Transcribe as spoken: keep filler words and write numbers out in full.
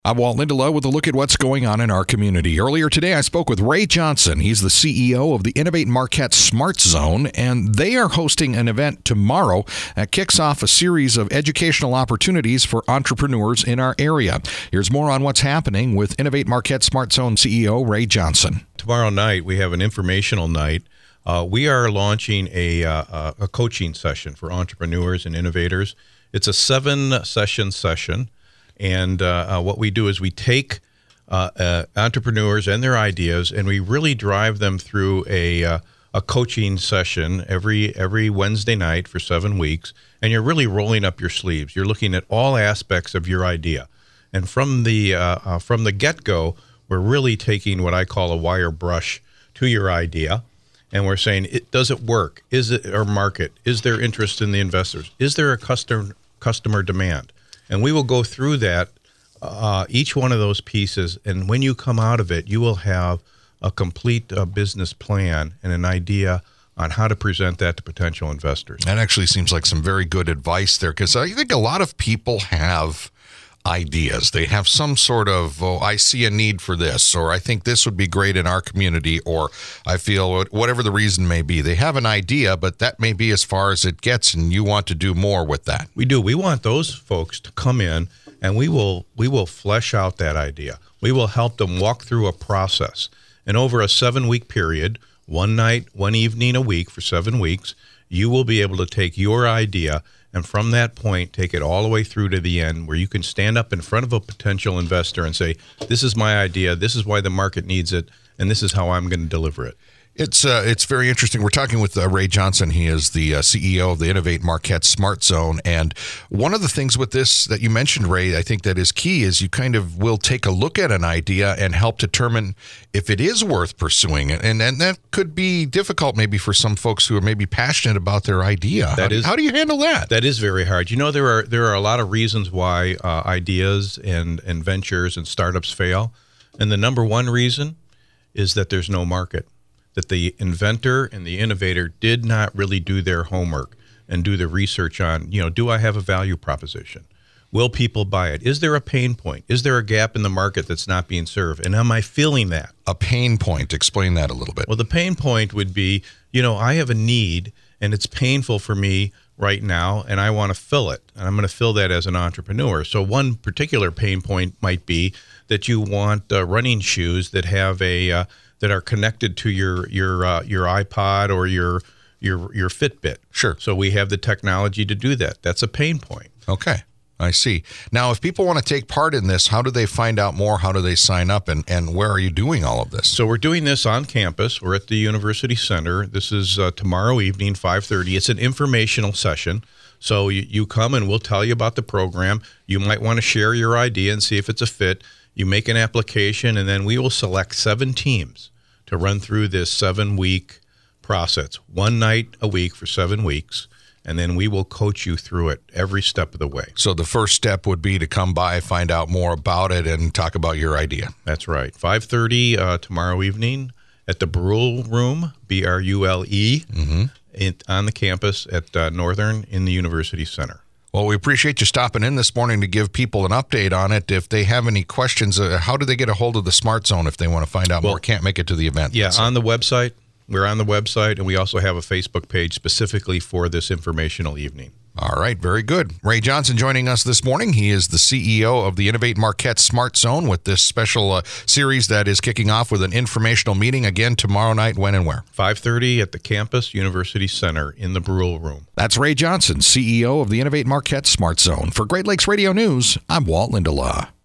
I'm Walt Lindelof with a look at what's going on in our community. Earlier today, I spoke with Ray Johnson. He's the C E O of the Innovate Marquette Smart Zone, and they are hosting an event tomorrow that kicks off a series of educational opportunities for entrepreneurs in our area. Here's more on what's happening with Innovate Marquette Smart Zone C E O Ray Johnson. Tomorrow night, we have an informational night. Uh, we are launching a, uh, a coaching session for entrepreneurs and innovators. It's a seven-session session. And uh, uh, what we do is we take uh, uh, entrepreneurs and their ideas, and we really drive them through a uh, a coaching session every every Wednesday night for seven weeks. And you're really rolling up your sleeves. You're looking at all aspects of your idea, and from the uh, uh, from the get-go, we're really taking what I call a wire brush to your idea, and we're saying, it, does it work? Is it our market? Is there interest in the investors? Is there a customer customer demand? And we will go through that, uh, each one of those pieces, and when you come out of it, you will have a complete uh, business plan and an idea on how to present that to potential investors. That actually seems like some very good advice there, because I think a lot of people have ideas. They have some sort of, oh, I see a need for this, or I think this would be great in our community, or I feel whatever the reason may be. They have an idea, but that may be as far as it gets, and you want to do more with that. We do. We want those folks to come in, and we will we will flesh out that idea. We will help them walk through a process. And over a seven-week period, one night, one evening a week for seven weeks, you will be able to take your idea and from that point, take it all the way through to the end where you can stand up in front of a potential investor and say, this is my idea, this is why the market needs it, and this is how I'm going to deliver it. It's uh, it's very interesting. We're talking with uh, Ray Johnson. He is the uh, C E O of the Innovate Marquette Smart Zone. And one of the things with this that you mentioned, Ray, I think that is key is you kind of will take a look at an idea and help determine if it is worth pursuing it. And, and that could be difficult maybe for some folks who are maybe passionate about their idea. That how, do, is, how do you handle that? That is very hard. You know, there are there are a lot of reasons why uh, ideas and, and ventures and startups fail. And the number one reason is that there's no market. That the inventor and the innovator did not really do their homework and do the research on, you know, do I have a value proposition? Will people buy it? Is there a pain point? Is there a gap in the market that's not being served? And am I feeling that? A pain point. Explain that a little bit. Well, the pain point would be, you know, I have a need and it's painful for me right now and I want to fill it. And I'm going to fill that as an entrepreneur. So one particular pain point might be that you want uh, running shoes that have a uh, that are connected to your your uh, your iPod or your your your Fitbit. Sure. So we have the technology to do that. That's a pain point. Okay. I see. Now, if people want to take part in this, how do they find out more? How do they sign up? And, and where are you doing all of this? So we're doing this on campus. We're at the University Center. This is uh, tomorrow evening, five thirty. It's an informational session. So you, you come and we'll tell you about the program. You might want to share your idea and see if it's a fit. You make an application, and then we will select seven teams to run through this seven-week process, one night a week for seven weeks, and then we will coach you through it every step of the way. So the first step would be to come by, find out more about it, and talk about your idea. That's right. five thirty uh, tomorrow evening at the Brule Room, B R U L E, mm-hmm. in, on the campus at uh, Northern in the University Center. Well, we appreciate you stopping in this morning to give people an update on it. If they have any questions, uh, how do they get a hold of the Smart Zone if they want to find out well, more, can't make it to the event? Yeah, on the website. We're on the website, and we also have a Facebook page specifically for this informational evening. All right, very good. Ray Johnson joining us this morning. He is the C E O of the Innovate Marquette Smart Zone with this special uh, series that is kicking off with an informational meeting again tomorrow night. When and where? five thirty at the campus University Center in the Brule Room. That's Ray Johnson, C E O of the Innovate Marquette Smart Zone. For Great Lakes Radio News, I'm Walt Lindelof.